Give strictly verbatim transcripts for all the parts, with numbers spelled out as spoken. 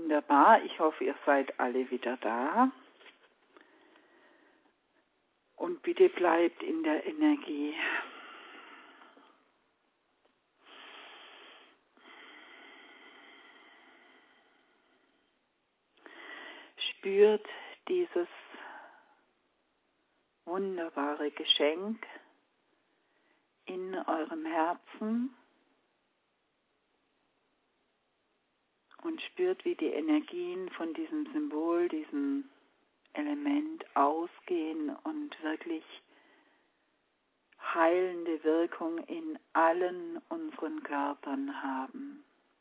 Wunderbar, ich hoffe, ihr seid alle wieder da. Und bitte bleibt in der Energie. Spürt dieses wunderbare Geschenk in eurem Herzen und spürt, wie die Energien von diesem Symbol, diesem Element ausgehen und wirklich heilende Wirkung in allen unseren Körpern haben.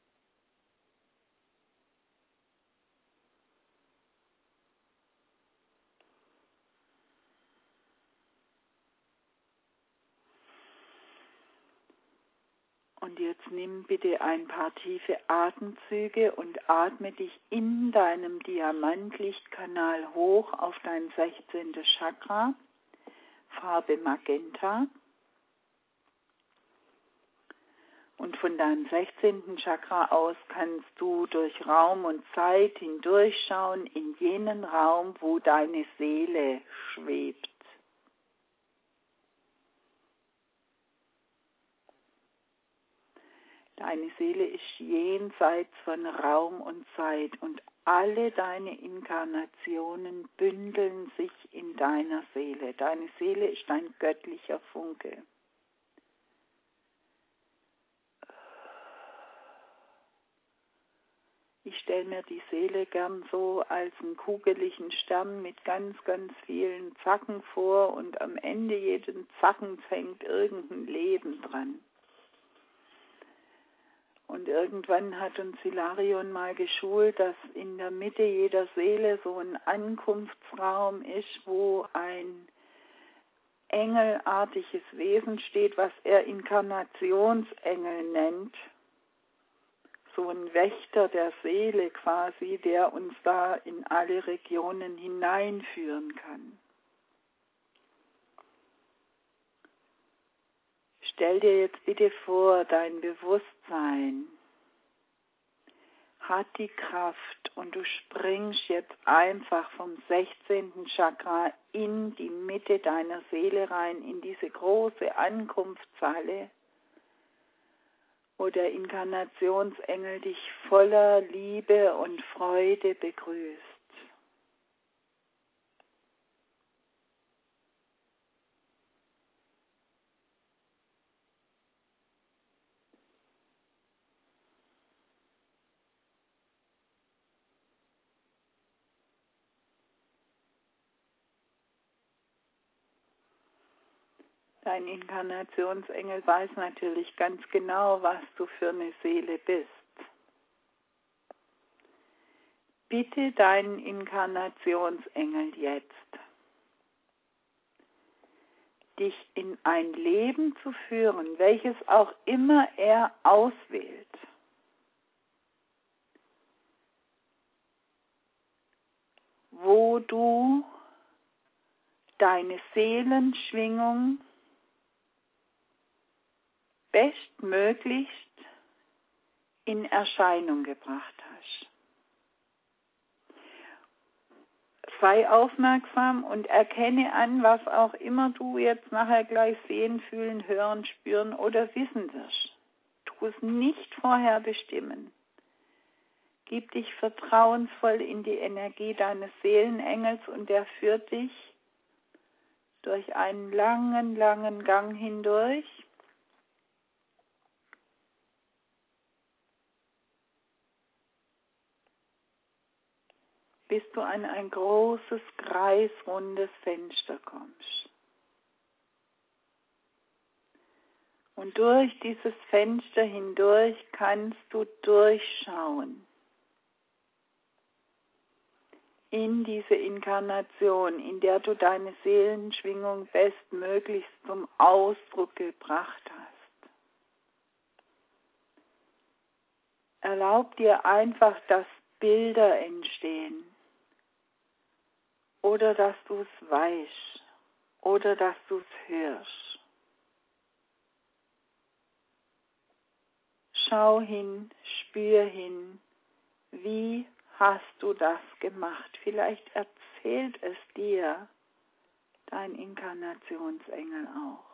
Und jetzt nimm bitte ein paar tiefe Atemzüge und atme dich in deinem Diamantlichtkanal hoch auf dein sechzehntes Chakra, Farbe Magenta. Und von deinem sechzehnten Chakra aus kannst du durch Raum und Zeit hindurchschauen in jenen Raum, wo deine Seele schwebt. Deine Seele ist jenseits von Raum und Zeit und alle deine Inkarnationen bündeln sich in deiner Seele. Deine Seele ist ein göttlicher Funke. Ich stelle mir die Seele gern so als einen kugeligen Stern mit ganz, ganz vielen Zacken vor und am Ende jeden Zacken hängt irgendein Leben dran. Und irgendwann hat uns Hilarion mal geschult, dass in der Mitte jeder Seele so ein Ankunftsraum ist, wo ein engelartiges Wesen steht, was er Inkarnationsengel nennt. So ein Wächter der Seele quasi, der uns da in alle Regionen hineinführen kann. Stell dir jetzt bitte vor, dein Bewusstsein hat die Kraft und du springst jetzt einfach vom sechzehnten Chakra in die Mitte deiner Seele rein, in diese große Ankunftshalle, wo der Inkarnationsengel dich voller Liebe und Freude begrüßt. Dein Inkarnationsengel weiß natürlich ganz genau, was du für eine Seele bist. Bitte deinen Inkarnationsengel jetzt, dich in ein Leben zu führen, welches auch immer er auswählt. Wo du deine Seelenschwingung bestmöglichst in Erscheinung gebracht hast. Sei aufmerksam und erkenne an, was auch immer du jetzt nachher gleich sehen, fühlen, hören, spüren oder wissen wirst. Tu es nicht vorher bestimmen. Gib dich vertrauensvoll in die Energie deines Seelenengels und der führt dich durch einen langen, langen Gang hindurch. Bis du an ein großes, kreisrundes Fenster kommst. Und durch dieses Fenster hindurch kannst du durchschauen in diese Inkarnation, in der du deine Seelenschwingung bestmöglichst zum Ausdruck gebracht hast. Erlaub dir einfach, dass Bilder entstehen. Oder dass du es weißt, oder dass du es hörst. Schau hin, spür hin, wie hast du das gemacht? Vielleicht erzählt es dir dein Inkarnationsengel auch.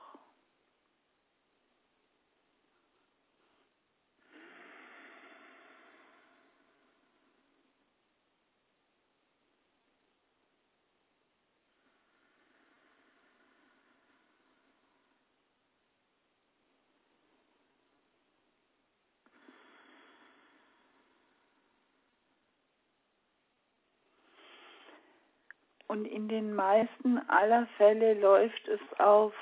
Und in den meisten aller Fälle läuft es auf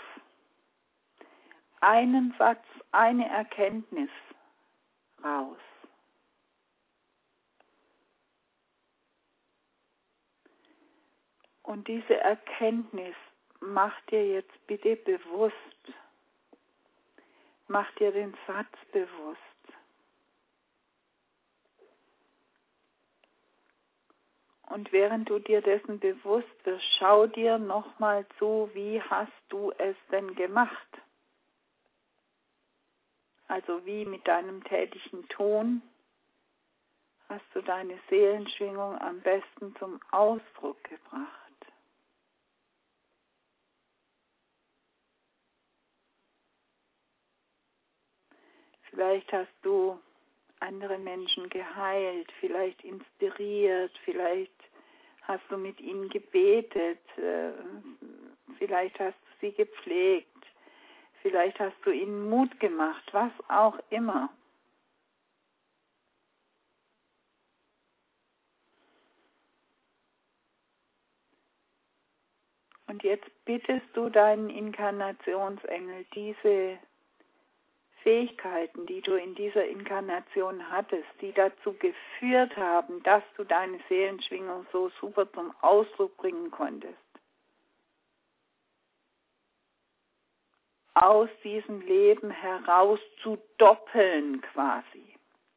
einen Satz, eine Erkenntnis raus. Und diese Erkenntnis mach dir jetzt bitte bewusst, mach dir den Satz bewusst. Und während du dir dessen bewusst wirst, schau dir nochmal zu, wie hast du es denn gemacht? Also wie mit deinem tätigen Ton hast du deine Seelenschwingung am besten zum Ausdruck gebracht. Vielleicht hast du andere Menschen geheilt, vielleicht inspiriert, vielleicht hast du mit ihnen gebetet, vielleicht hast du sie gepflegt, vielleicht hast du ihnen Mut gemacht, was auch immer. Und jetzt bittest du deinen Inkarnationsengel, diese Fähigkeiten, die du in dieser Inkarnation hattest, die dazu geführt haben, dass du deine Seelenschwingung so super zum Ausdruck bringen konntest, aus diesem Leben heraus zu doppeln quasi.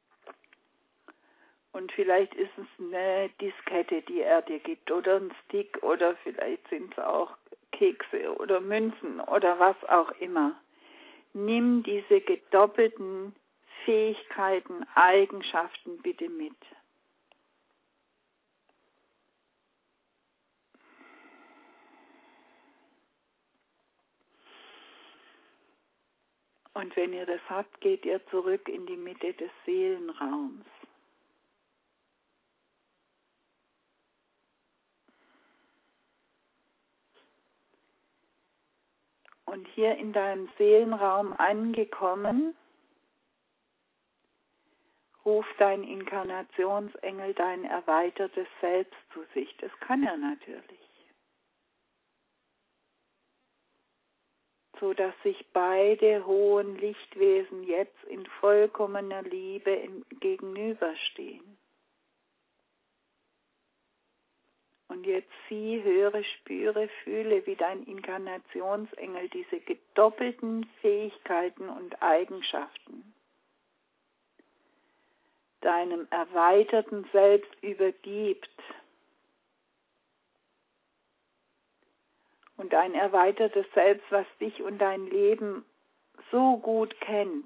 Und vielleicht ist es eine Diskette, die er dir gibt, oder ein Stick, oder vielleicht sind es auch Kekse oder Münzen oder was auch immer. Nimm diese gedoppelten Fähigkeiten, Eigenschaften bitte mit. Und wenn ihr das habt, geht ihr zurück in die Mitte des Seelenraums. Und hier in deinem Seelenraum angekommen, ruft dein Inkarnationsengel dein erweitertes Selbst zu sich. Das kann er natürlich. So dass sich beide hohen Lichtwesen jetzt in vollkommener Liebe gegenüberstehen. Und jetzt sieh, höre, spüre, fühle, wie dein Inkarnationsengel diese gedoppelten Fähigkeiten und Eigenschaften deinem erweiterten Selbst übergibt. Und dein erweitertes Selbst, was dich und dein Leben so gut kennt,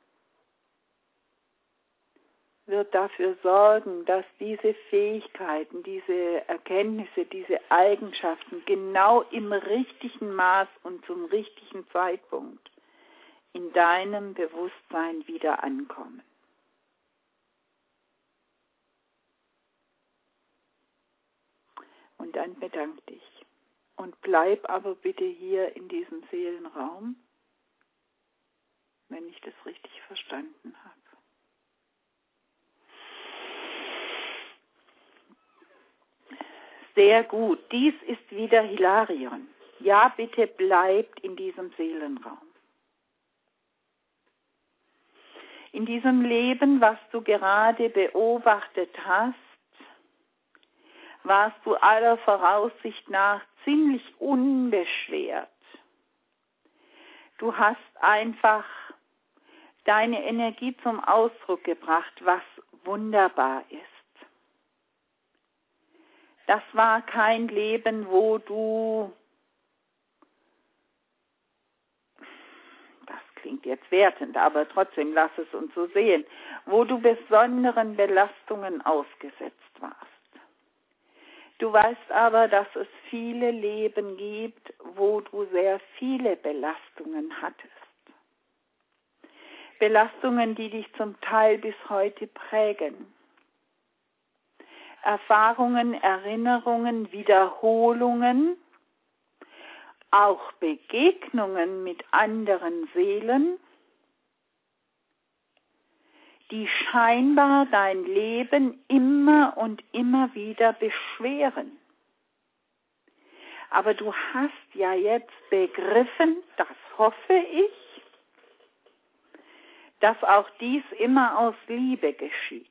wird dafür sorgen, dass diese Fähigkeiten, diese Erkenntnisse, diese Eigenschaften genau im richtigen Maß und zum richtigen Zeitpunkt in deinem Bewusstsein wieder ankommen. Und dann bedank dich. Und bleib aber bitte hier in diesem Seelenraum, wenn ich das richtig verstanden habe. Sehr gut. Dies ist wieder Hilarion. Ja, bitte bleibt in diesem Seelenraum. In diesem Leben, was du gerade beobachtet hast, warst du aller Voraussicht nach ziemlich unbeschwert. Du hast einfach deine Energie zum Ausdruck gebracht, was wunderbar ist. Das war kein Leben, wo du, das klingt jetzt wertend, aber trotzdem lass es uns so sehen, wo du besonderen Belastungen ausgesetzt warst. Du weißt aber, dass es viele Leben gibt, wo du sehr viele Belastungen hattest. Belastungen, die dich zum Teil bis heute prägen. Erfahrungen, Erinnerungen, Wiederholungen, auch Begegnungen mit anderen Seelen, die scheinbar dein Leben immer und immer wieder beschweren. Aber du hast ja jetzt begriffen, das hoffe ich, dass auch dies immer aus Liebe geschieht.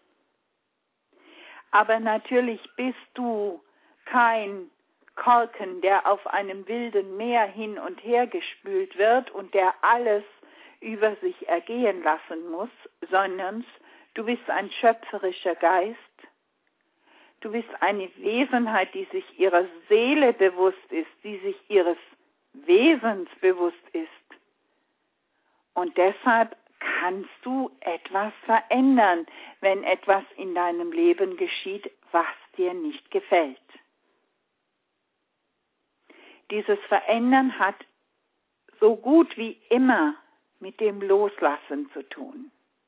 Aber natürlich bist du kein Korken, der auf einem wilden Meer hin und her gespült wird und der alles über sich ergehen lassen muss, sondern du bist ein schöpferischer Geist. Du bist eine Wesenheit, die sich ihrer Seele bewusst ist, die sich ihres Wesens bewusst ist. Und deshalb kannst du etwas verändern, wenn etwas in deinem Leben geschieht, was dir nicht gefällt. Dieses Verändern hat so gut wie immer mit dem Loslassen zu tun.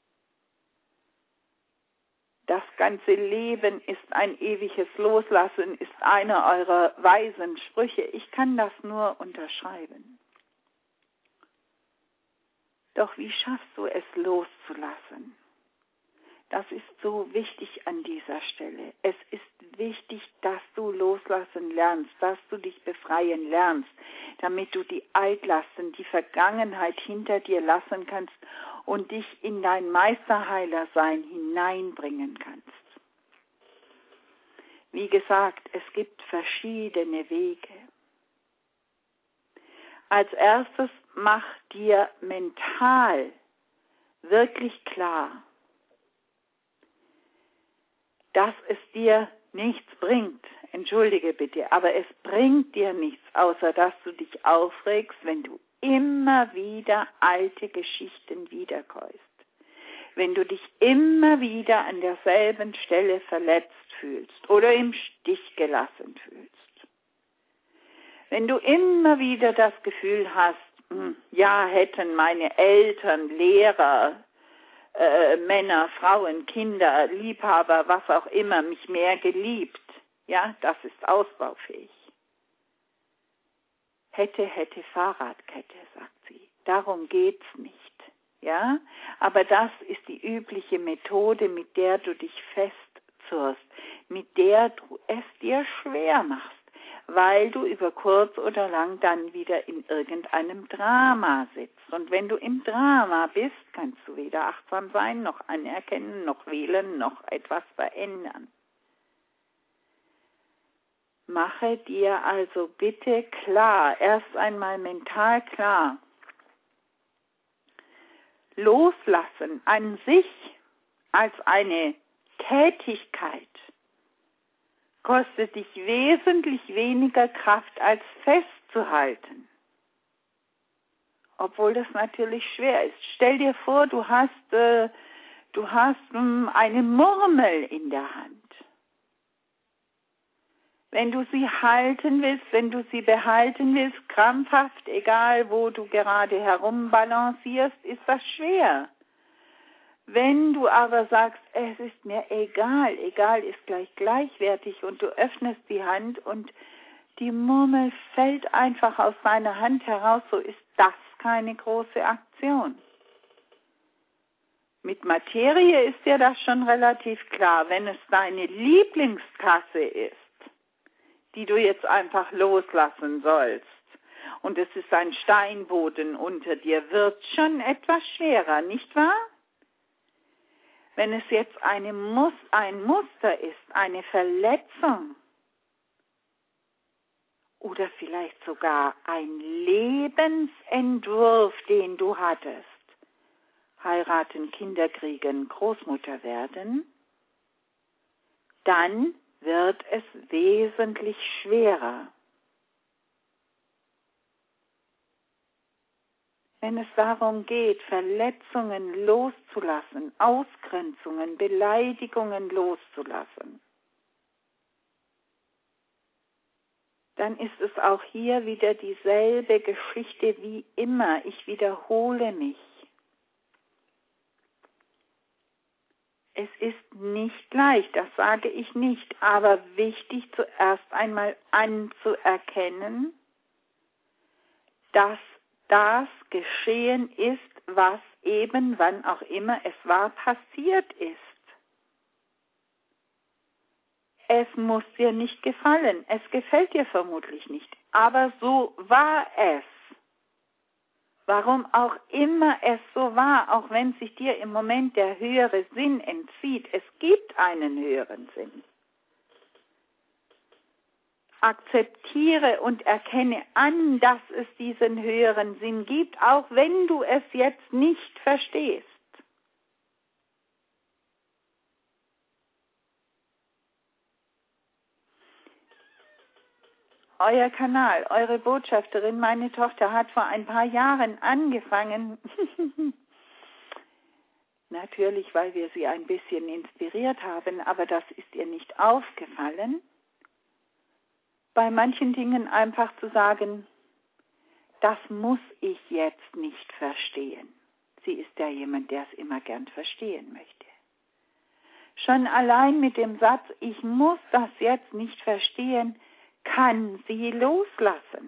Das ganze Leben ist ein ewiges Loslassen, ist einer eurer weisen Sprüche. Ich kann das nur unterschreiben. Doch wie schaffst du es loszulassen? Das ist so wichtig an dieser Stelle. Es ist wichtig, dass du loslassen lernst, dass du dich befreien lernst, damit du die Altlasten, die Vergangenheit hinter dir lassen kannst und dich in dein Meisterheilersein hineinbringen kannst. Wie gesagt, es gibt verschiedene Wege. Als erstes mach dir mental wirklich klar, dass es dir nichts bringt. Entschuldige bitte, aber es bringt dir nichts, außer dass du dich aufregst, wenn du immer wieder alte Geschichten wiederkäust. Wenn du dich immer wieder an derselben Stelle verletzt fühlst oder im Stich gelassen fühlst. Wenn du immer wieder das Gefühl hast, ja, hätten meine Eltern, Lehrer, äh, Männer, Frauen, Kinder, Liebhaber, was auch immer, mich mehr geliebt, ja, das ist ausbaufähig. Hätte, hätte Fahrradkette, sagt sie. Darum geht's nicht, ja. Aber das ist die übliche Methode, mit der du dich festzurrst, mit der du es dir schwer machst, weil du über kurz oder lang dann wieder in irgendeinem Drama sitzt. Und wenn du im Drama bist, kannst du weder achtsam sein, noch anerkennen, noch wählen, noch etwas verändern. Mache dir also bitte klar, erst einmal mental klar, Loslassen an sich als eine Tätigkeit kostet dich wesentlich weniger Kraft als festzuhalten. Obwohl das natürlich schwer ist. Stell dir vor, du hast, äh, du hast ähm, eine Murmel in der Hand. Wenn du sie halten willst, wenn du sie behalten willst, krampfhaft, egal wo du gerade herumbalancierst, ist das schwer. Wenn du aber sagst, es ist mir egal, egal ist gleich gleichwertig und du öffnest die Hand und die Murmel fällt einfach aus deiner Hand heraus, so ist das keine große Aktion. Mit Materie ist dir das schon relativ klar, wenn es deine Lieblingskasse ist, die du jetzt einfach loslassen sollst. Und es ist ein Steinboden unter dir, wird schon etwas schwerer, nicht wahr? Wenn es jetzt eine Mus- ein Muster ist, eine Verletzung oder vielleicht sogar ein Lebensentwurf, den du hattest, heiraten, Kinder kriegen, Großmutter werden, dann wird es wesentlich schwerer. wenn es darum geht, Verletzungen loszulassen, Ausgrenzungen, Beleidigungen loszulassen, dann ist es auch hier wieder dieselbe Geschichte wie immer. Ich wiederhole mich. Es ist nicht leicht, das sage ich nicht, aber wichtig zuerst einmal anzuerkennen, dass das geschehen ist, was eben, wann auch immer es war, passiert ist. Es muss dir nicht gefallen, es gefällt dir vermutlich nicht, aber so war es. Warum auch immer es so war, auch wenn sich dir im Moment der höhere Sinn entzieht, es gibt einen höheren Sinn. Akzeptiere und erkenne an, dass es diesen höheren Sinn gibt, auch wenn du es jetzt nicht verstehst. Euer Kanal, eure Botschafterin, meine Tochter, hat vor ein paar Jahren angefangen, natürlich, weil wir sie ein bisschen inspiriert haben, aber das ist ihr nicht aufgefallen, bei manchen Dingen einfach zu sagen, das muss ich jetzt nicht verstehen. Sie ist ja jemand, der es immer gern verstehen möchte. Schon allein mit dem Satz, ich muss das jetzt nicht verstehen, kann sie loslassen.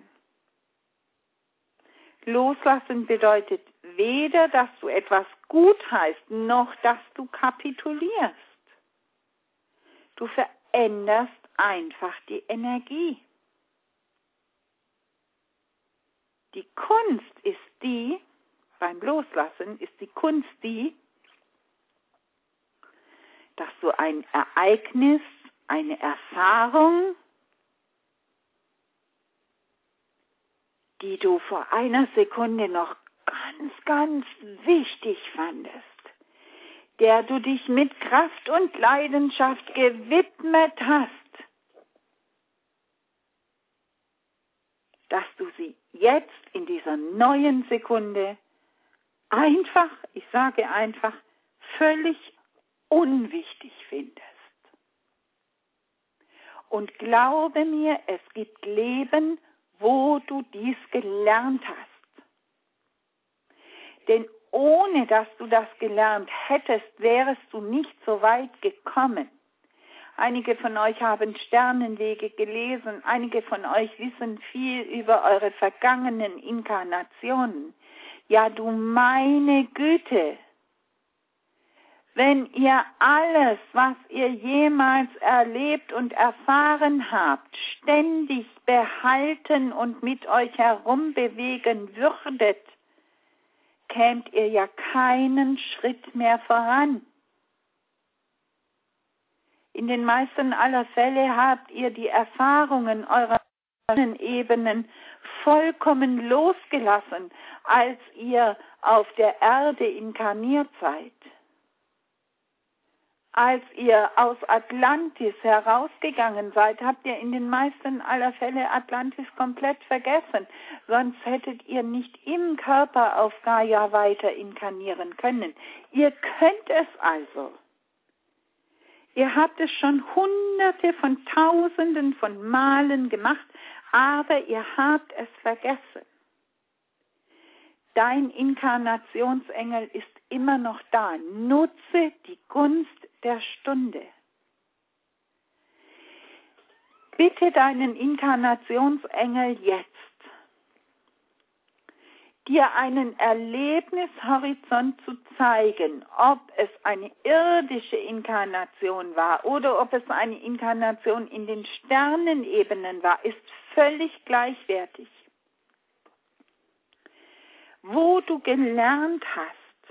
Loslassen bedeutet weder, dass du etwas gutheißt, noch dass du kapitulierst. Du veränderst einfach die Energie. Die Kunst ist die, beim Loslassen ist die Kunst die, dass du ein Ereignis, eine Erfahrung, die du vor einer Sekunde noch ganz, ganz wichtig fandest, der du dich mit Kraft und Leidenschaft gewidmet hast, dass du sie jetzt in dieser neuen Sekunde einfach, ich sage einfach, völlig unwichtig findest. Und glaube mir, es gibt Leben, wo du dies gelernt hast. Denn ohne dass du das gelernt hättest, wärest du nicht so weit gekommen. Einige von euch haben Sternenwege gelesen, einige von euch wissen viel über eure vergangenen Inkarnationen. Ja, du meine Güte! Wenn ihr alles, was ihr jemals erlebt und erfahren habt, ständig behalten und mit euch herumbewegen würdet, kämt ihr ja keinen Schritt mehr voran. In den meisten aller Fälle habt ihr die Erfahrungen eurer Ebenen vollkommen losgelassen, als ihr auf der Erde inkarniert seid. Als ihr aus Atlantis herausgegangen seid, habt ihr in den meisten aller Fälle Atlantis komplett vergessen. Sonst hättet ihr nicht im Körper auf Gaia weiter inkarnieren können. Ihr könnt es also. Ihr habt es schon hunderte von Tausenden von Malen gemacht, aber ihr habt es vergessen. Dein Inkarnationsengel ist immer noch da. Nutze die Gunst der Stunde. Bitte deinen Inkarnationsengel jetzt, dir einen Erlebnishorizont zu zeigen, ob es eine irdische Inkarnation war oder ob es eine Inkarnation in den Sternenebenen war, ist völlig gleichwertig. Wo du gelernt hast,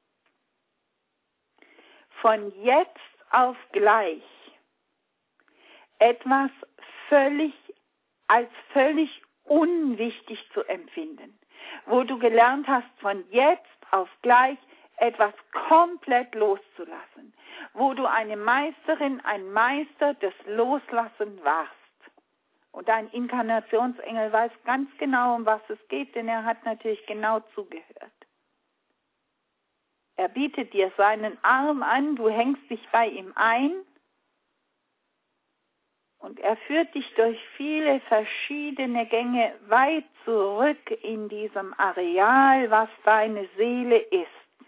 von jetzt auf gleich etwas völlig als völlig unwichtig zu empfinden, wo du gelernt hast, von jetzt auf gleich etwas komplett loszulassen, wo du eine Meisterin, ein Meister des Loslassen warst. Und dein Inkarnationsengel weiß ganz genau, um was es geht, denn er hat natürlich genau zugehört. Er bietet dir seinen Arm an, du hängst dich bei ihm ein und er führt dich durch viele verschiedene Gänge weit zurück in diesem Areal, was deine Seele ist.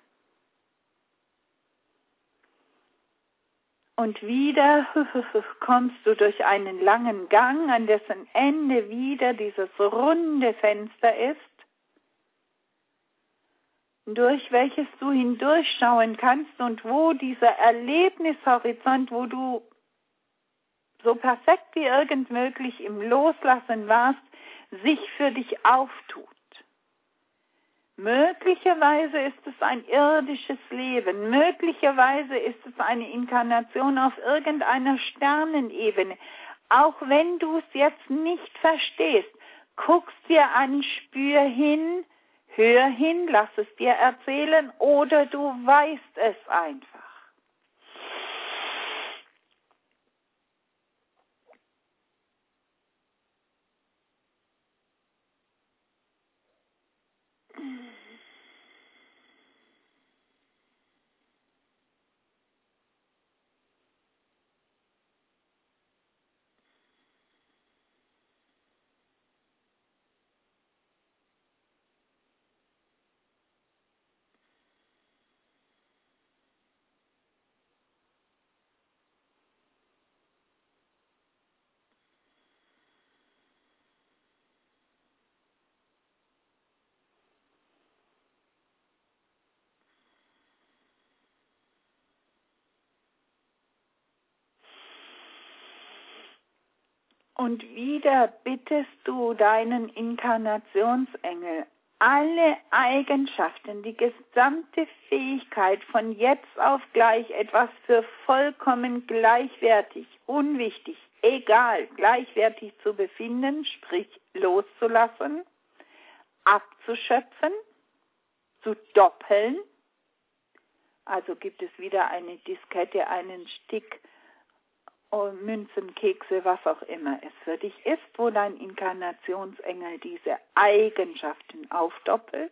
Und wieder kommst du durch einen langen Gang, an dessen Ende wieder dieses runde Fenster ist, durch welches du hindurchschauen kannst und wo dieser Erlebnishorizont, wo du so perfekt wie irgend möglich im Loslassen warst, sich für dich auftut. Möglicherweise ist es ein irdisches Leben, möglicherweise ist es eine Inkarnation auf irgendeiner Sternenebene. Auch wenn du es jetzt nicht verstehst, guck's dir an, spür hin, hör hin, lass es dir erzählen oder du weißt es einfach. Und wieder bittest du deinen Inkarnationsengel, alle Eigenschaften, die gesamte Fähigkeit von jetzt auf gleich etwas für vollkommen gleichwertig, unwichtig, egal, gleichwertig zu befinden, sprich loszulassen, abzuschöpfen, zu doppeln. Also gibt es wieder eine Diskette, einen Stick, Münzen, Kekse, was auch immer es für dich ist, wo dein Inkarnationsengel diese Eigenschaften aufdoppelt.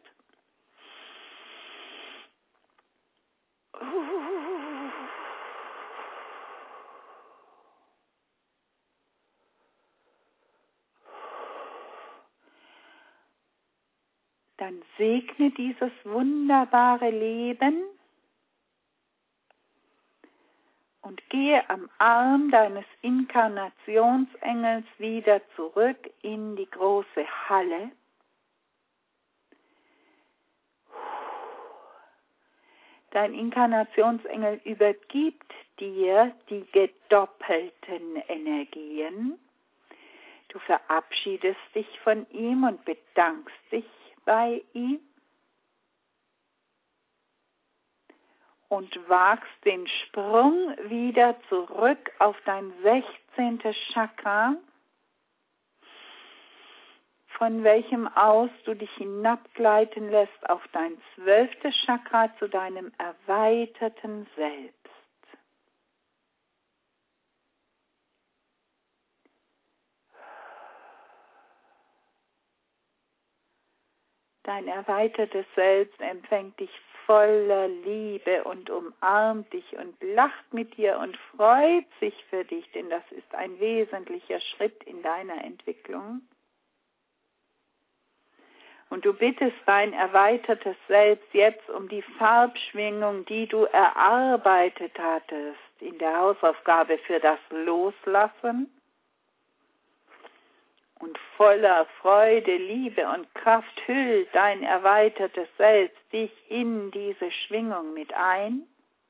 Dann segne dieses wunderbare Leben und gehe am Arm deines Inkarnationsengels wieder zurück in die große Halle. Dein Inkarnationsengel übergibt dir die gedoppelten Energien. Du verabschiedest dich von ihm und bedankst dich bei ihm. Und wagst den Sprung wieder zurück auf dein sechzehntes Chakra, von welchem aus du dich hinabgleiten lässt auf dein zwölftes Chakra zu deinem erweiterten Selbst. Dein erweitertes Selbst empfängt dich voller Liebe und umarmt dich und lacht mit dir und freut sich für dich, denn das ist ein wesentlicher Schritt in deiner Entwicklung. Und du bittest dein erweitertes Selbst jetzt um die Farbschwingung, die du erarbeitet hattest in der Hausaufgabe für das Loslassen. Und voller Freude, Liebe und Kraft hüllt dein erweitertes Selbst dich in diese Schwingung mit ein.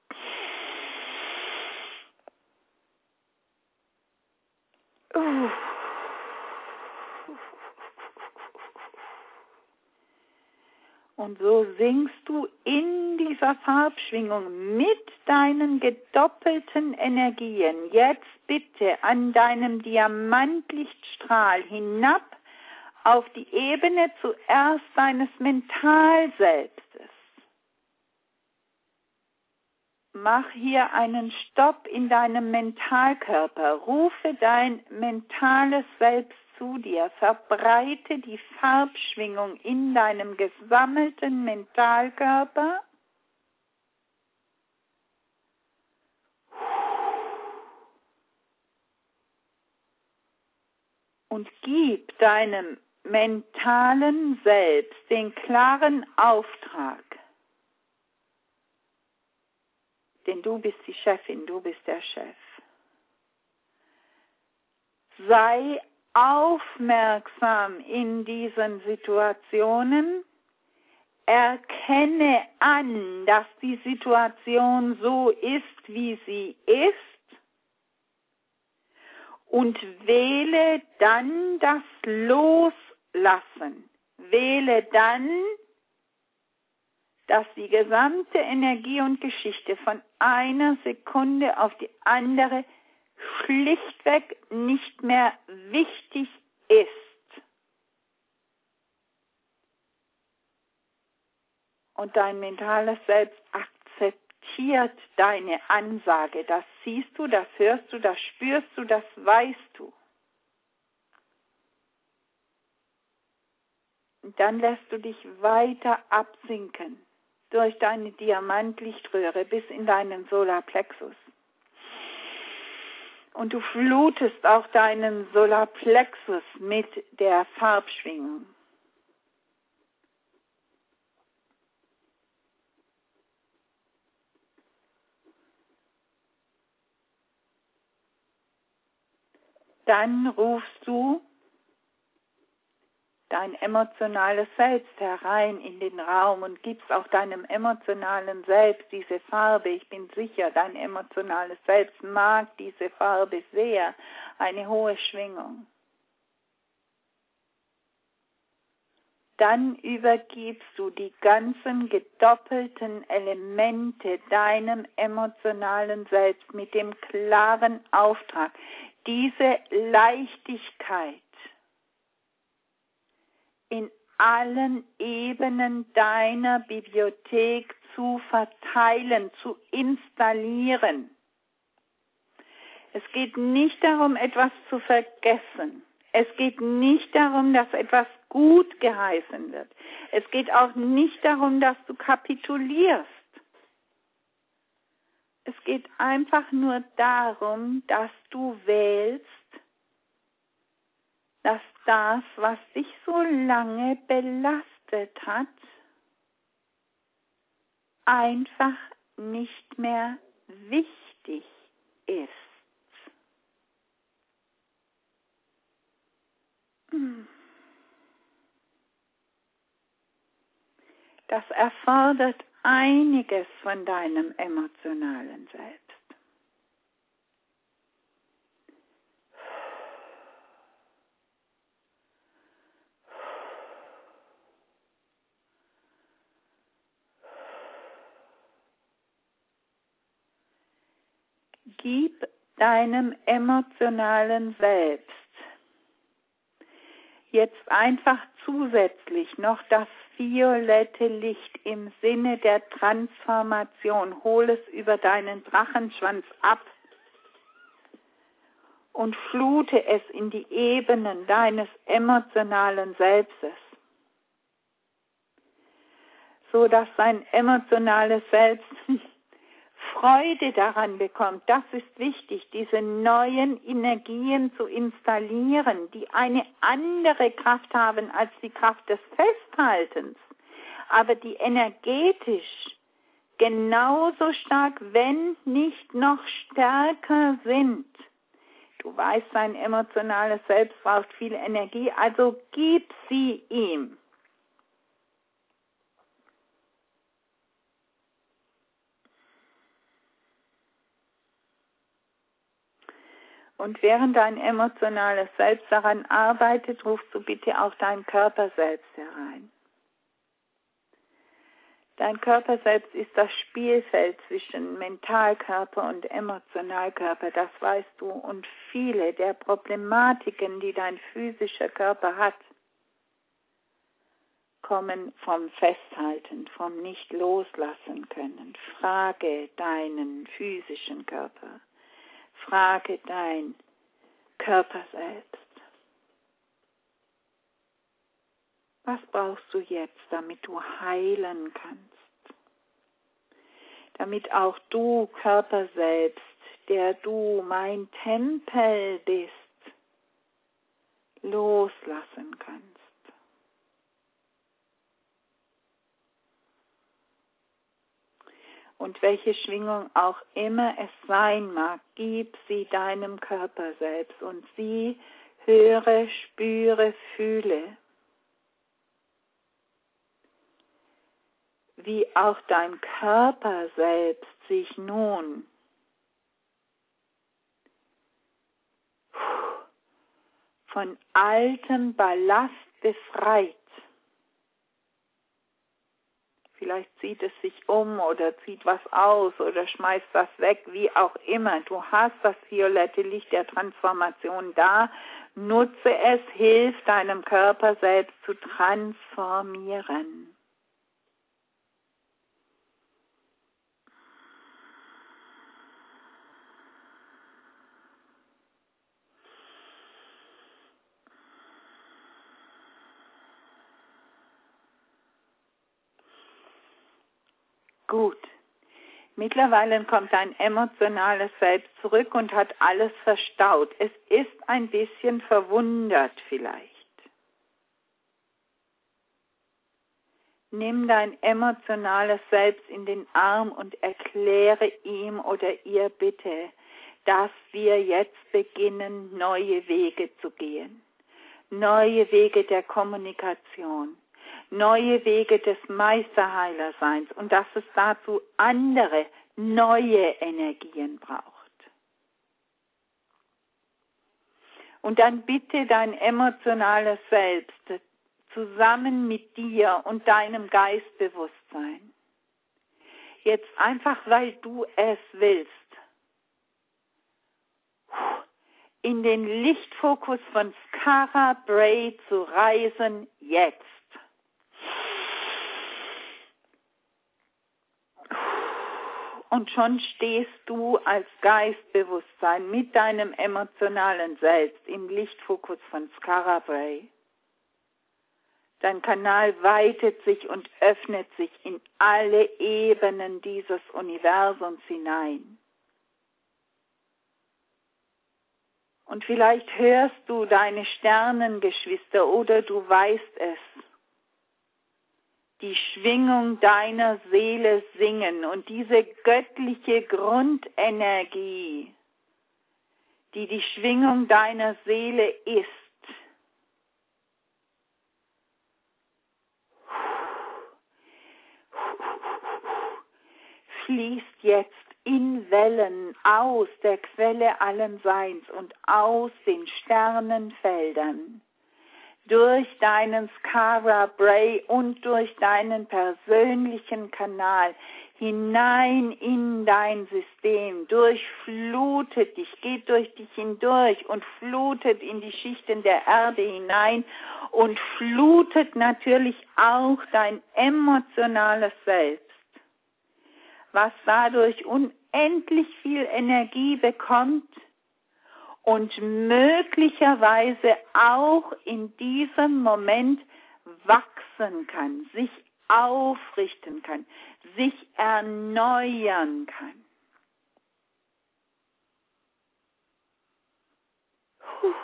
Und so singst du in dieser Farbschwingung mit deinen gedoppelten Energien jetzt bitte an deinem Diamantlichtstrahl hinab auf die Ebene zuerst deines Mentalselbstes. mach hier einen Stopp in deinem Mentalkörper. Rufe dein mentales Selbst zu dir. Verbreite die Farbschwingung in deinem gesammelten Mentalkörper. Und gib deinem mentalen Selbst den klaren Auftrag. Denn du bist die Chefin, du bist der Chef. Sei aufmerksam in diesen Situationen. Erkenne an, dass die Situation so ist, wie sie ist. Und wähle dann das Loslassen. Wähle dann, dass die gesamte Energie und Geschichte von einer Sekunde auf die andere schlichtweg nicht mehr wichtig ist. Und dein mentales Selbst akzeptiert deine Ansage. Das siehst du, das hörst du, das spürst du, das weißt du. Und dann lässt du dich weiter absinken durch deine Diamantlichtröhre bis in deinen Solarplexus. Und du flutest auch deinen Solarplexus mit der Farbschwingung. Dann rufst du dein emotionales Selbst herein in den Raum und gibst auch deinem emotionalen Selbst diese Farbe. Ich bin sicher, dein emotionales Selbst mag diese Farbe sehr, eine hohe Schwingung. Dann übergibst du die ganzen gedoppelten Elemente deinem emotionalen Selbst mit dem klaren Auftrag, diese Leichtigkeit in allen Ebenen deiner Bibliothek zu verteilen, zu installieren. Es geht nicht darum, etwas zu vergessen. Es geht nicht darum, dass etwas gut geheißen wird. Es geht auch nicht darum, dass du kapitulierst. Es geht einfach nur darum, dass du wählst, dass das, was dich so lange belastet hat, einfach nicht mehr wichtig ist. Das erfordert einiges von deinem emotionalen Selbst. Gib deinem emotionalen Selbst jetzt einfach zusätzlich noch das violette Licht im Sinne der Transformation. Hol es über deinen Drachenschwanz ab und flute es in die Ebenen deines emotionalen Selbstes, so dass dein emotionales Selbst Freude daran bekommt. Das ist wichtig, diese neuen Energien zu installieren, die eine andere Kraft haben als die Kraft des Festhaltens, aber die energetisch genauso stark, wenn nicht noch stärker sind. Du weißt, dein emotionales Selbst braucht viel Energie, also gib sie ihm. Und während dein emotionales Selbst daran arbeitet, rufst du bitte auch dein Körper selbst herein. Dein Körper selbst ist das Spielfeld zwischen Mentalkörper und Emotionalkörper, das weißt du. Und viele der Problematiken, die dein physischer Körper hat, kommen vom Festhalten, vom Nicht-Loslassen können. Frage deinen physischen Körper. Frage dein Körper selbst. Was brauchst du jetzt, damit du heilen kannst? Damit auch du, Körper selbst, der du mein Tempel bist, loslassen kannst. Und welche Schwingung auch immer es sein mag, gib sie deinem Körper selbst und sieh, höre, spüre, fühle, wie auch dein Körper selbst sich nun von altem Ballast befreit. Vielleicht zieht es sich um oder zieht was aus oder schmeißt was weg, wie auch immer. Du hast das violette Licht der Transformation da. Nutze es, hilf deinem Körper selbst zu transformieren. Gut. Mittlerweile kommt dein emotionales Selbst zurück und hat alles verstaut. Es ist ein bisschen verwundert vielleicht. Nimm dein emotionales Selbst in den Arm und erkläre ihm oder ihr bitte, dass wir jetzt beginnen, neue Wege zu gehen. Neue Wege der Kommunikation. Neue Wege des Meisterheilerseins und dass es dazu andere, neue Energien braucht. Und dann bitte dein emotionales Selbst zusammen mit dir und deinem Geistbewusstsein, jetzt einfach, weil du es willst, in den Lichtfokus von Skara Brae zu reisen, jetzt. Und schon stehst du als Geistbewusstsein mit deinem emotionalen Selbst im Lichtfokus von Skara Brae. Dein Kanal weitet sich und öffnet sich in alle Ebenen dieses Universums hinein. Und vielleicht hörst du deine Sternengeschwister oder du weißt es. Die Schwingung deiner Seele singen und diese göttliche Grundenergie, die die Schwingung deiner Seele ist, fließt jetzt in Wellen aus der Quelle allen Seins und aus den Sternenfeldern. Durch deinen Skara Brae und durch deinen persönlichen Kanal hinein in dein System, durchflutet dich, geht durch dich hindurch und flutet in die Schichten der Erde hinein und flutet natürlich auch dein emotionales Selbst, was dadurch unendlich viel Energie bekommt und möglicherweise auch in diesem Moment wachsen kann, sich aufrichten kann, sich erneuern kann. Puh.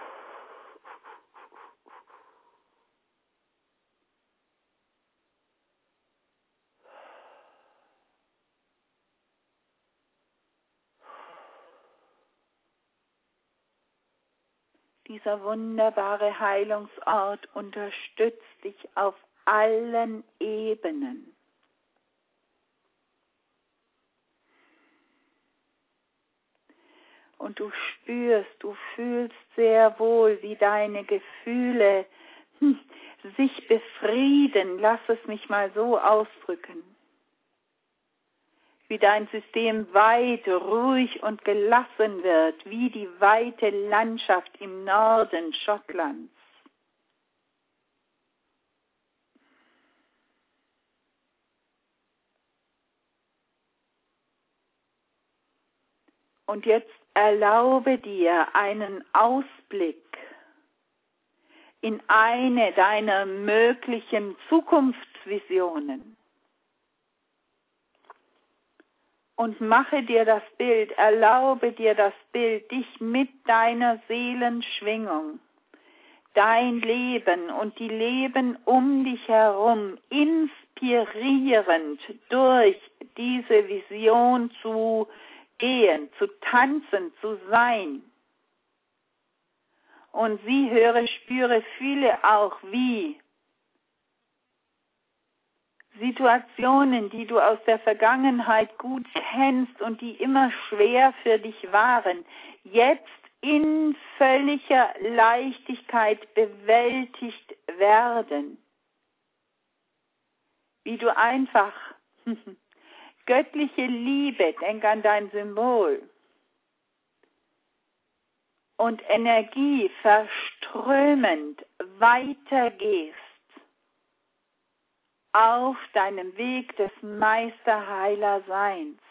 Dieser wunderbare Heilungsort unterstützt dich auf allen Ebenen. Und du spürst, du fühlst sehr wohl, wie deine Gefühle hm, sich befrieden. Lass es mich mal so ausdrücken. Wie dein System weit, ruhig und gelassen wird, wie die weite Landschaft im Norden Schottlands. Und jetzt erlaube dir einen Ausblick in eine deiner möglichen Zukunftsvisionen. Und mache dir das Bild, erlaube dir das Bild, dich mit deiner Seelenschwingung, dein Leben und die Leben um dich herum inspirierend durch diese Vision zu gehen, zu tanzen, zu sein. Und sieh, höre, spüre, fühle auch, wie Situationen, die du aus der Vergangenheit gut kennst und die immer schwer für dich waren, jetzt in völliger Leichtigkeit bewältigt werden. Wie du einfach göttliche Liebe, denk an dein Symbol, und Energie verströmend weitergehst auf deinem Weg des Meisterheilerseins.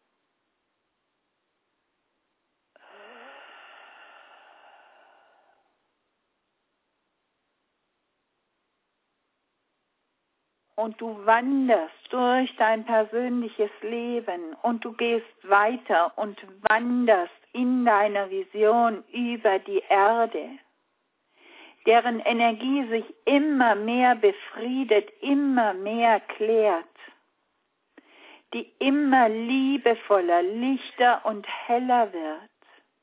Und du wanderst durch dein persönliches Leben und du gehst weiter und wanderst in deiner Vision über die Erde, deren Energie sich immer mehr befriedet, immer mehr klärt, die immer liebevoller, lichter und heller wird,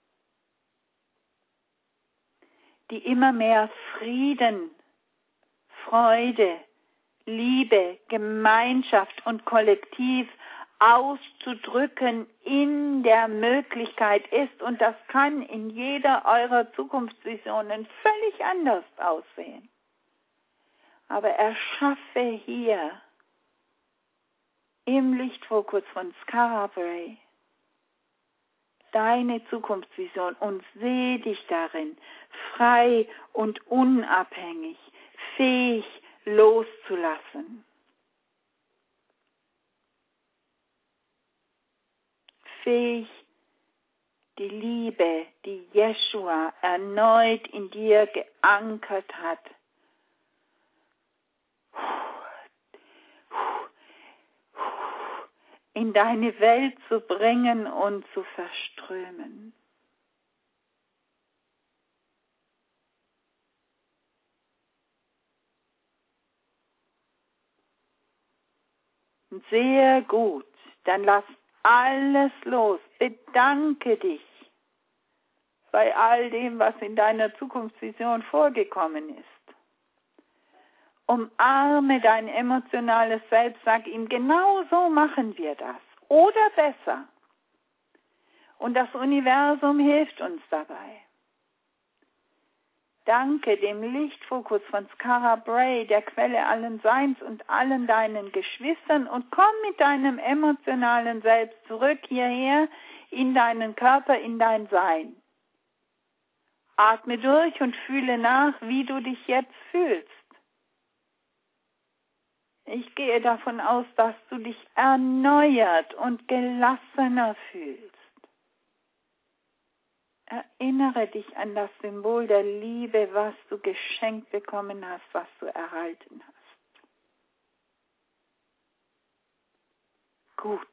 die immer mehr Frieden, Freude, Liebe, Gemeinschaft und Kollektiv auszudrücken in der Möglichkeit ist. Und das kann in jeder eurer Zukunftsvisionen völlig anders aussehen. Aber erschaffe hier im Lichtfokus von Skara Brae deine Zukunftsvision und sehe dich darin frei und unabhängig, fähig loszulassen. Fähig, die Liebe, die Jeschua erneut in dir geankert hat, in deine Welt zu bringen und zu verströmen. Sehr gut, dann lass alles los. Bedanke dich bei all dem, was in deiner Zukunftsvision vorgekommen ist. Umarme dein emotionales Selbst, sag ihm, genau so machen wir das oder besser. Und das Universum hilft uns dabei. Danke dem Lichtfokus von Skara Brae, der Quelle allen Seins und allen deinen Geschwistern, und komm mit deinem emotionalen Selbst zurück hierher in deinen Körper, in dein Sein. Atme durch und fühle nach, wie du dich jetzt fühlst. Ich gehe davon aus, dass du dich erneuert und gelassener fühlst. Erinnere dich an das Symbol der Liebe, was du geschenkt bekommen hast, was du erhalten hast. Gut.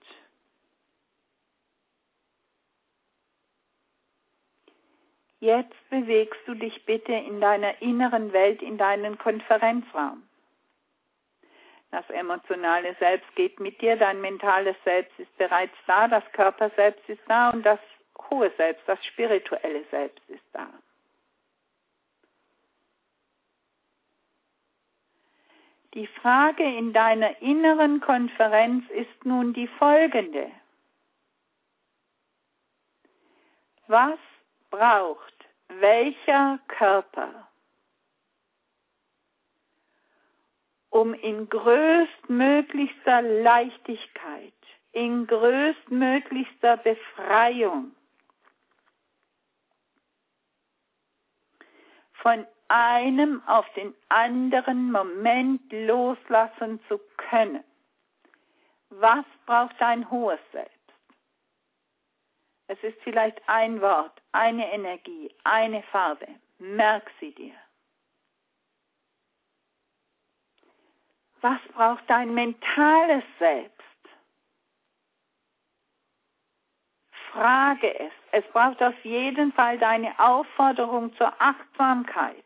Jetzt bewegst du dich bitte in deiner inneren Welt, in deinen Konferenzraum. Das emotionale Selbst geht mit dir, dein mentales Selbst ist bereits da, das Körperselbst ist da und das hohe Selbst, das spirituelle Selbst ist da. Die Frage in deiner inneren Konferenz ist nun die folgende. Was braucht welcher Körper, um in größtmöglichster Leichtigkeit, in größtmöglichster Befreiung von einem auf den anderen Moment loslassen zu können? Was braucht dein hohes Selbst? Es ist vielleicht ein Wort, eine Energie, eine Farbe. Merk sie dir. Was braucht dein mentales Selbst? Frage es. Es braucht auf jeden Fall deine Aufforderung zur Achtsamkeit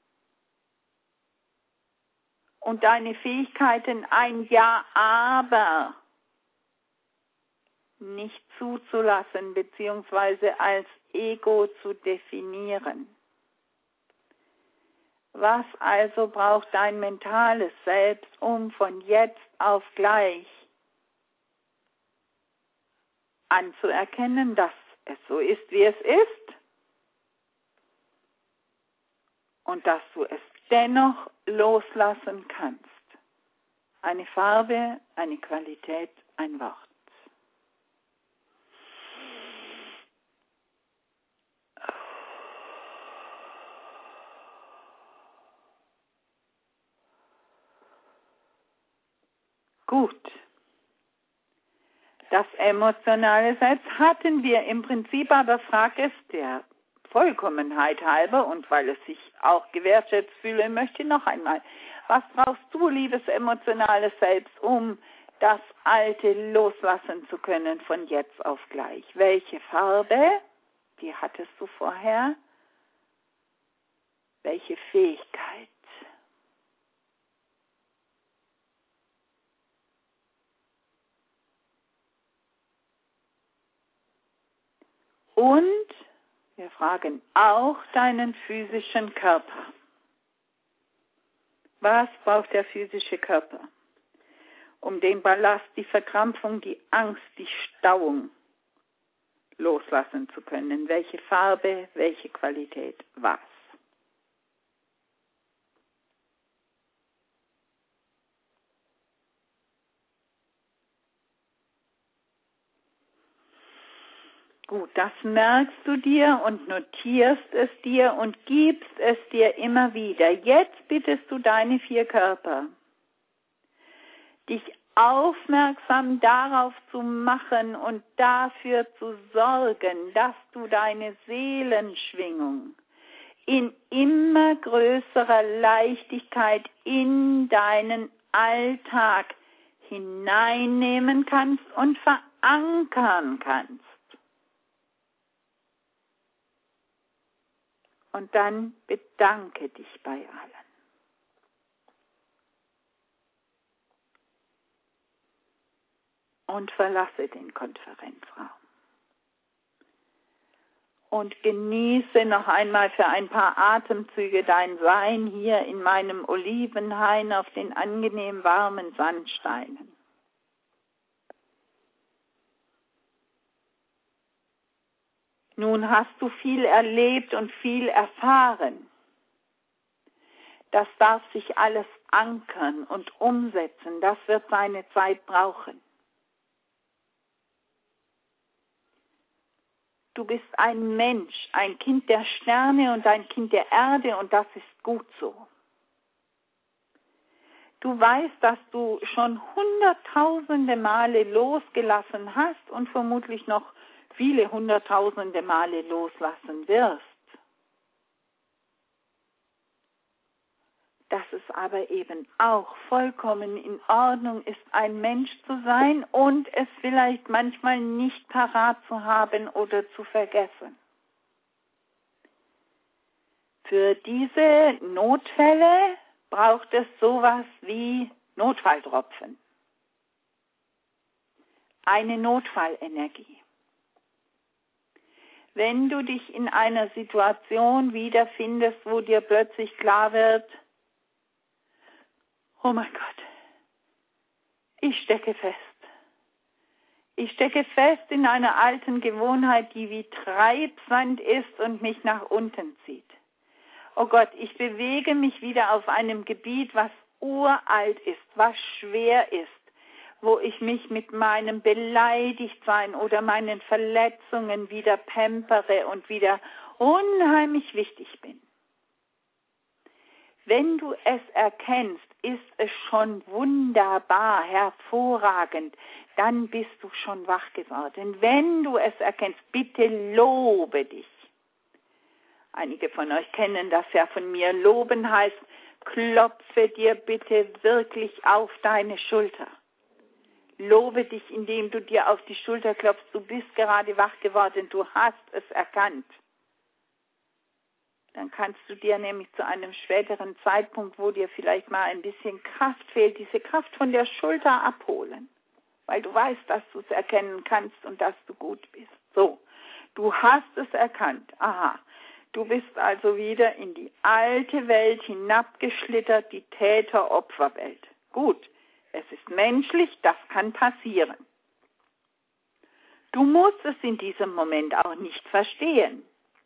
und deine Fähigkeiten, ein Ja, aber nicht zuzulassen bzw. als Ego zu definieren. Was also braucht dein mentales Selbst, um von jetzt auf gleich anzuerkennen, dass es so ist, wie es ist und dass du es dennoch loslassen kannst? Eine Farbe, eine Qualität, ein Wort. Gut. Das emotionale Selbst hatten wir im Prinzip, aber frag es der Vollkommenheit halber und weil es sich auch gewertschätzt fühlen möchte, noch einmal. Was brauchst du, liebes emotionales Selbst, um das Alte loslassen zu können von jetzt auf gleich? Welche Farbe, die hattest du vorher? Welche Fähigkeit? Und wir fragen auch deinen physischen Körper. Was braucht der physische Körper, um den Ballast, die Verkrampfung, die Angst, die Stauung loslassen zu können? Welche Farbe, welche Qualität, was? Gut, das merkst du dir und notierst es dir und gibst es dir immer wieder. Jetzt bittest du deine vier Körper, dich aufmerksam darauf zu machen und dafür zu sorgen, dass du deine Seelenschwingung in immer größerer Leichtigkeit in deinen Alltag hineinnehmen kannst und verankern kannst. Und dann bedanke dich bei allen. Und verlasse den Konferenzraum. Und genieße noch einmal für ein paar Atemzüge dein Sein hier in meinem Olivenhain auf den angenehm warmen Sandsteinen. Nun hast du viel erlebt und viel erfahren. Das darf sich alles ankern und umsetzen. Das wird seine Zeit brauchen. Du bist ein Mensch, ein Kind der Sterne und ein Kind der Erde und das ist gut so. Du weißt, dass du schon hunderttausende Male losgelassen hast und vermutlich noch viele hunderttausende Male loslassen wirst. Dass es aber eben auch vollkommen in Ordnung ist, ein Mensch zu sein und es vielleicht manchmal nicht parat zu haben oder zu vergessen. Für diese Notfälle braucht es sowas wie Notfalltropfen. Eine Notfallenergie. Wenn du dich in einer Situation wiederfindest, wo dir plötzlich klar wird, oh mein Gott, ich stecke fest. Ich stecke fest in einer alten Gewohnheit, die wie Treibsand ist und mich nach unten zieht. Oh Gott, ich bewege mich wieder auf einem Gebiet, was uralt ist, was schwer ist, wo ich mich mit meinem Beleidigtsein oder meinen Verletzungen wieder pampere und wieder unheimlich wichtig bin. Wenn du es erkennst, ist es schon wunderbar, hervorragend, dann bist du schon wach geworden. Wenn du es erkennst, bitte lobe dich. Einige von euch kennen das ja von mir. Loben heißt, klopfe dir bitte wirklich auf deine Schulter. Lobe dich, indem du dir auf die Schulter klopfst. Du bist gerade wach geworden, du hast es erkannt. Dann kannst du dir nämlich zu einem späteren Zeitpunkt, wo dir vielleicht mal ein bisschen Kraft fehlt, diese Kraft von der Schulter abholen. Weil du weißt, dass du es erkennen kannst und dass du gut bist. So, du hast es erkannt. Aha, du bist also wieder in die alte Welt hinabgeschlittert, die Täter-Opfer-Welt. Gut, es ist menschlich, das kann passieren. Du musst es in diesem Moment auch nicht verstehen.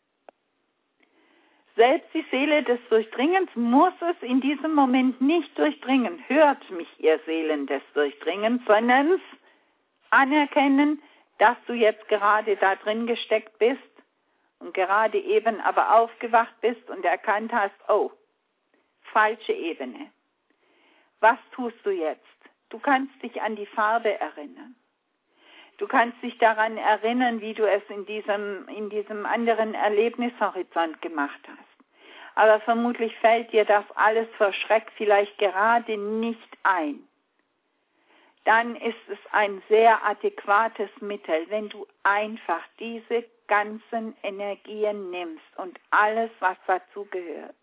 Selbst die Seele des Durchdringens muss es in diesem Moment nicht durchdringen. Hört mich, ihr Seelen des Durchdringens, sondern anerkennen, dass du jetzt gerade da drin gesteckt bist und gerade eben aber aufgewacht bist und erkannt hast, oh, falsche Ebene. Was tust du jetzt? Du kannst dich an die Farbe erinnern. Du kannst dich daran erinnern, wie du es in diesem, in diesem anderen Erlebnishorizont gemacht hast. Aber vermutlich fällt dir das alles vor Schreck vielleicht gerade nicht ein. Dann ist es ein sehr adäquates Mittel, wenn du einfach diese ganzen Energien nimmst und alles, was dazu gehört.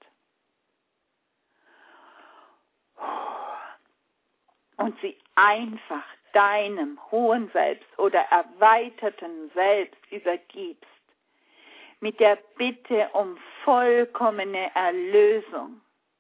Und sie einfach deinem hohen Selbst oder erweiterten Selbst übergibst, mit der Bitte um vollkommene Erlösung.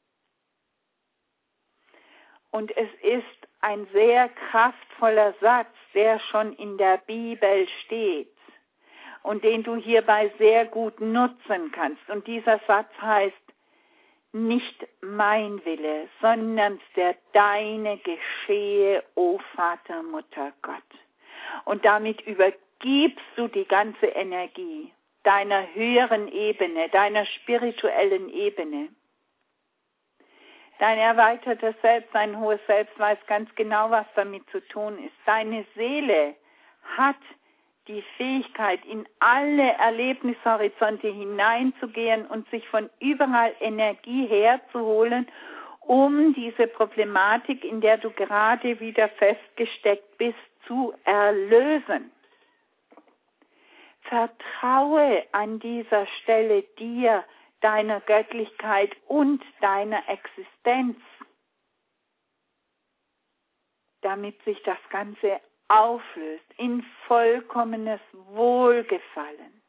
Und es ist ein sehr kraftvoller Satz, der schon in der Bibel steht und den du hierbei sehr gut nutzen kannst. Und dieser Satz heißt, nicht mein Wille, sondern der deine geschehe, o Vater, Mutter, Gott. Und damit übergibst du die ganze Energie deiner höheren Ebene, deiner spirituellen Ebene. Dein erweitertes Selbst, dein hohes Selbst weiß ganz genau, was damit zu tun ist. Deine Seele hat die Fähigkeit, in alle Erlebnishorizonte hineinzugehen und sich von überall Energie herzuholen, um diese Problematik, in der du gerade wieder festgesteckt bist, zu erlösen. Vertraue an dieser Stelle dir, deiner Göttlichkeit und deiner Existenz, damit sich das Ganze auflöst in vollkommenes Wohlgefallen.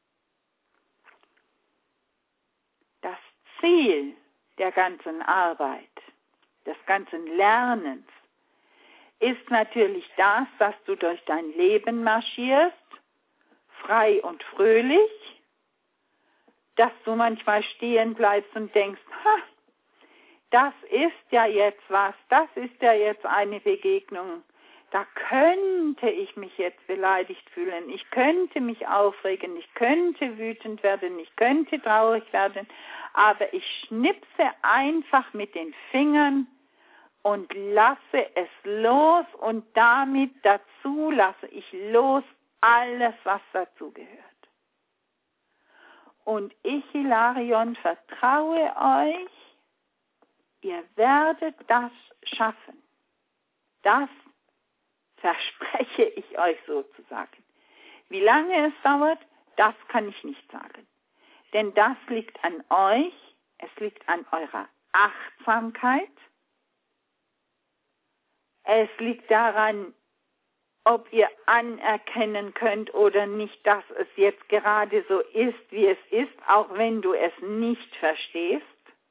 Das Ziel der ganzen Arbeit, des ganzen Lernens, ist natürlich das, dass du durch dein Leben marschierst, frei und fröhlich, dass du manchmal stehen bleibst und denkst, ha, das ist ja jetzt was, das ist ja jetzt eine Begegnung, da könnte ich mich jetzt beleidigt fühlen, ich könnte mich aufregen, ich könnte wütend werden, ich könnte traurig werden, aber ich schnipse einfach mit den Fingern und lasse es los und damit dazu lasse ich los alles, was dazu gehört. Und ich, Hilarion, vertraue euch, ihr werdet das schaffen. Das verspreche ich euch sozusagen. Wie lange es dauert, das kann ich nicht sagen. Denn das liegt an euch, es liegt an eurer Achtsamkeit, es liegt daran, ob ihr anerkennen könnt oder nicht, dass es jetzt gerade so ist, wie es ist, auch wenn du es nicht verstehst.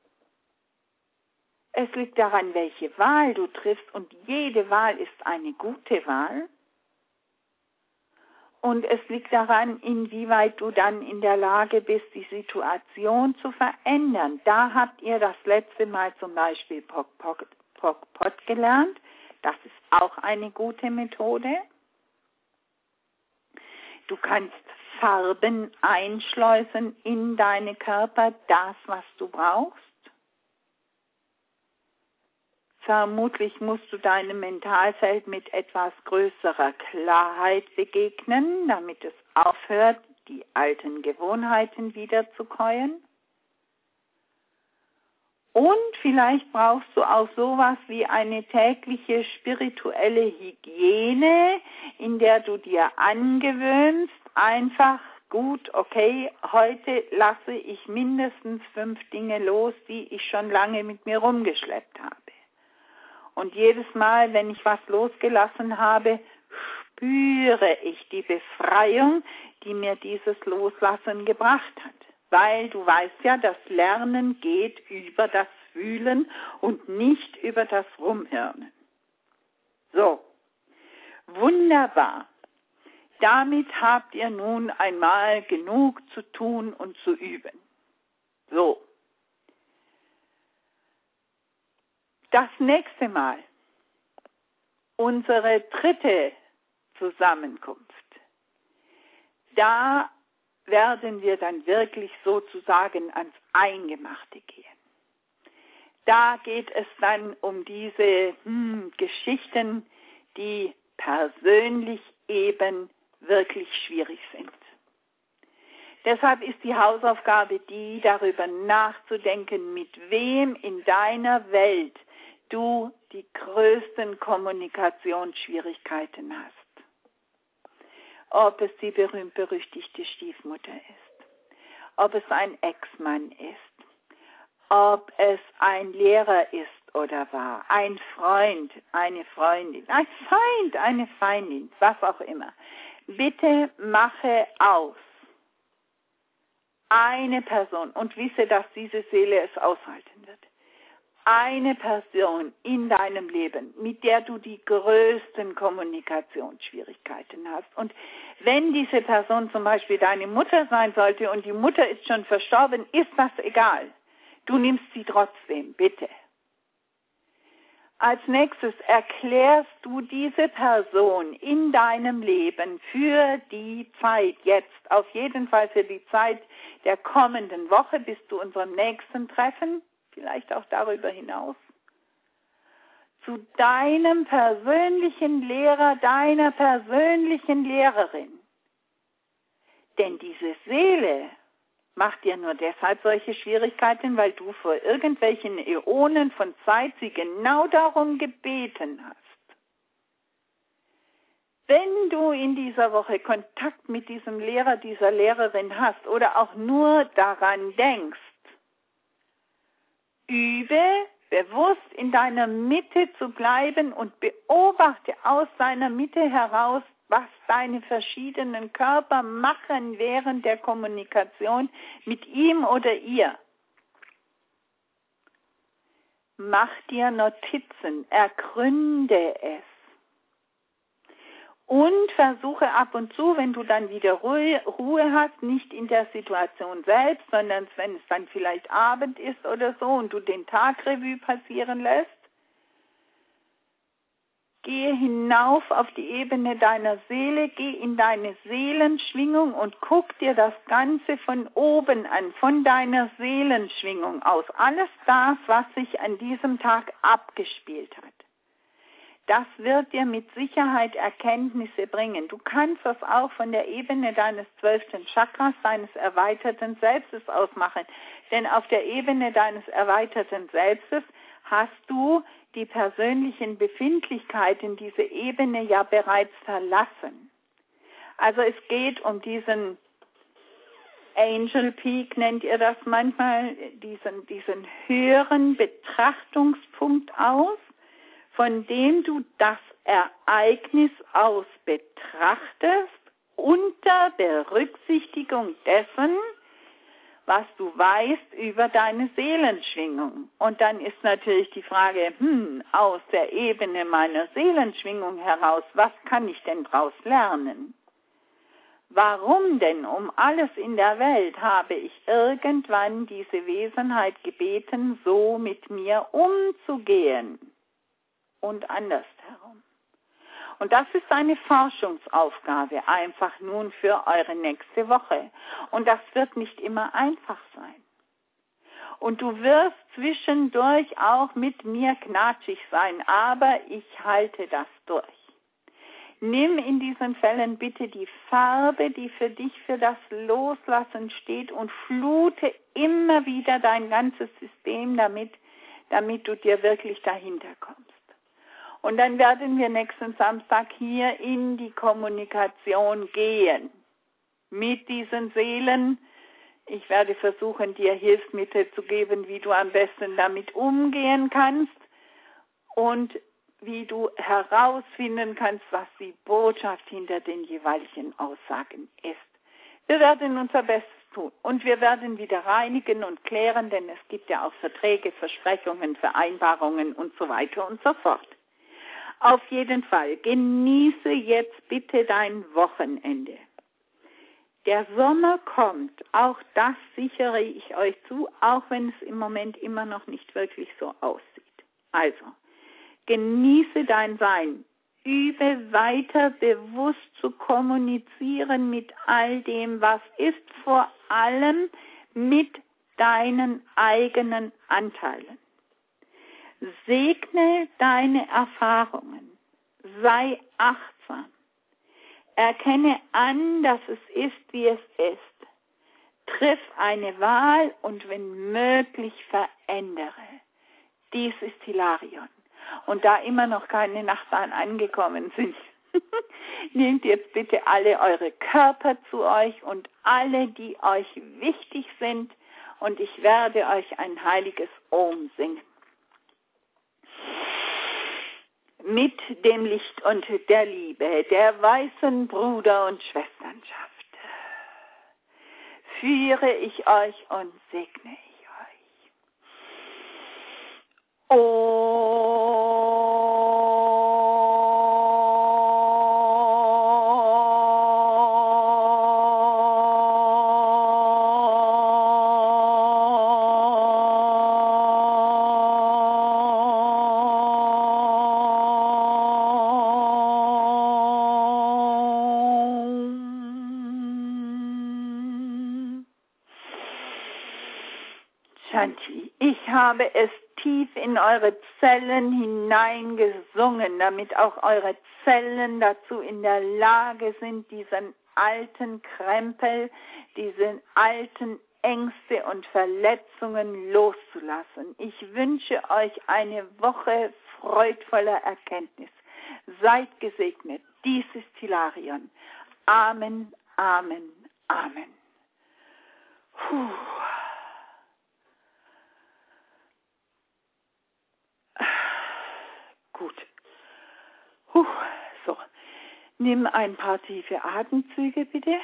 Es liegt daran, welche Wahl du triffst, und jede Wahl ist eine gute Wahl. Und es liegt daran, inwieweit du dann in der Lage bist, die Situation zu verändern. Da habt ihr das letzte Mal zum Beispiel Pok Pok Pok Pot gelernt. Das ist auch eine gute Methode. Du kannst Farben einschleusen in deine Körper, das, was du brauchst. Vermutlich musst du deinem Mentalfeld mit etwas größerer Klarheit begegnen, damit es aufhört, die alten Gewohnheiten wiederzukäuen. Und vielleicht brauchst du auch sowas wie eine tägliche spirituelle Hygiene, in der du dir angewöhnst, einfach gut, okay, heute lasse ich mindestens fünf Dinge los, die ich schon lange mit mir rumgeschleppt habe. Und jedes Mal, wenn ich was losgelassen habe, spüre ich die Befreiung, die mir dieses Loslassen gebracht hat. Weil du weißt ja, das Lernen geht über das Fühlen und nicht über das Rumhirnen. So, wunderbar. Damit habt ihr nun einmal genug zu tun und zu üben. So. Das nächste Mal, unsere dritte Zusammenkunft, da werden wir dann wirklich sozusagen ans Eingemachte gehen. Da geht es dann um diese hm, Geschichten, die persönlich eben wirklich schwierig sind. Deshalb ist die Hausaufgabe die, darüber nachzudenken, mit wem in deiner Welt du die größten Kommunikationsschwierigkeiten hast. Ob es die berühmt-berüchtigte Stiefmutter ist, ob es ein Ex-Mann ist, ob es ein Lehrer ist oder war, ein Freund, eine Freundin, ein Feind, eine Feindin, was auch immer. Bitte mache aus eine Person und wisse, dass diese Seele es aushalten wird. Eine Person in deinem Leben, mit der du die größten Kommunikationsschwierigkeiten hast. Und wenn diese Person zum Beispiel deine Mutter sein sollte und die Mutter ist schon verstorben, ist das egal. Du nimmst sie trotzdem, bitte. Als nächstes erklärst du diese Person in deinem Leben für die Zeit jetzt, auf jeden Fall für die Zeit der kommenden Woche bis zu unserem nächsten Treffen, vielleicht auch darüber hinaus, zu deinem persönlichen Lehrer, deiner persönlichen Lehrerin. Denn diese Seele macht dir nur deshalb solche Schwierigkeiten, weil du vor irgendwelchen Äonen von Zeit sie genau darum gebeten hast. Wenn du in dieser Woche Kontakt mit diesem Lehrer, dieser Lehrerin hast oder auch nur daran denkst, übe bewusst in deiner Mitte zu bleiben und beobachte aus deiner Mitte heraus, was deine verschiedenen Körper machen während der Kommunikation mit ihm oder ihr. Mach dir Notizen, ergründe es. Und versuche ab und zu, wenn du dann wieder Ruhe, Ruhe hast, nicht in der Situation selbst, sondern wenn es dann vielleicht Abend ist oder so und du den Tag Revue passieren lässt, gehe hinauf auf die Ebene deiner Seele, geh in deine Seelenschwingung und guck dir das Ganze von oben an, von deiner Seelenschwingung aus. Alles das, was sich an diesem Tag abgespielt hat. Das wird dir mit Sicherheit Erkenntnisse bringen. Du kannst das auch von der Ebene deines zwölften Chakras, deines erweiterten Selbstes aus machen. Denn auf der Ebene deines erweiterten Selbstes hast du die persönlichen Befindlichkeiten, diese Ebene ja bereits verlassen. Also es geht um diesen Angel Peak, nennt ihr das manchmal, diesen, diesen höheren Betrachtungspunkt aus, von dem du das Ereignis aus betrachtest, unter Berücksichtigung dessen, was du weißt über deine Seelenschwingung. Und dann ist natürlich die Frage, hm, aus der Ebene meiner Seelenschwingung heraus, was kann ich denn daraus lernen? Warum denn um alles in der Welt habe ich irgendwann diese Wesenheit gebeten, so mit mir umzugehen? Und andersherum. Und das ist eine Forschungsaufgabe, einfach nun für eure nächste Woche. Und das wird nicht immer einfach sein. Und du wirst zwischendurch auch mit mir knatschig sein, aber ich halte das durch. Nimm in diesen Fällen bitte die Farbe, die für dich für das Loslassen steht und flute immer wieder dein ganzes System damit, damit du dir wirklich dahinter kommst. Und dann werden wir nächsten Samstag hier in die Kommunikation gehen mit diesen Seelen. Ich werde versuchen, dir Hilfsmittel zu geben, wie du am besten damit umgehen kannst und wie du herausfinden kannst, was die Botschaft hinter den jeweiligen Aussagen ist. Wir werden unser Bestes tun und wir werden wieder reinigen und klären, denn es gibt ja auch Verträge, Versprechungen, Vereinbarungen und so weiter und so fort. Auf jeden Fall, genieße jetzt bitte dein Wochenende. Der Sommer kommt, auch das sichere ich euch zu, auch wenn es im Moment immer noch nicht wirklich so aussieht. Also, genieße dein Sein, übe weiter bewusst zu kommunizieren mit all dem, was ist, vor allem mit deinen eigenen Anteilen. Segne deine Erfahrungen, sei achtsam, erkenne an, dass es ist, wie es ist. Triff eine Wahl und wenn möglich verändere. Dies ist Hilarion. Und da immer noch keine Nachbarn angekommen sind, nehmt jetzt bitte alle eure Körper zu euch und alle, die euch wichtig sind, und ich werde euch ein heiliges Om singen. Mit dem Licht und der Liebe, der weißen Bruder- und Schwesternschaft, führe ich euch und segne ich euch. Oh. Shanti, ich habe es tief in eure Zellen hineingesungen, damit auch eure Zellen dazu in der Lage sind, diesen alten Krempel, diese alten Ängste und Verletzungen loszulassen. Ich wünsche euch eine Woche freudvoller Erkenntnis. Seid gesegnet. Dies ist Hilarion. Amen, Amen, Amen. Puh. Gut. Puh. So. Nimm ein paar tiefe Atemzüge, bitte.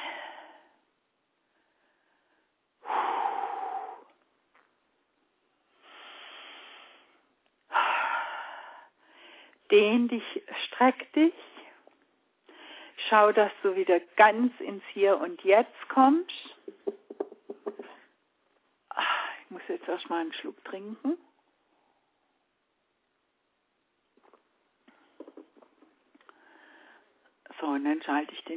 Dehn dich, streck dich. Schau, dass du wieder ganz ins Hier und Jetzt kommst. Ich muss jetzt erstmal einen Schluck trinken. So, und dann schalte ich den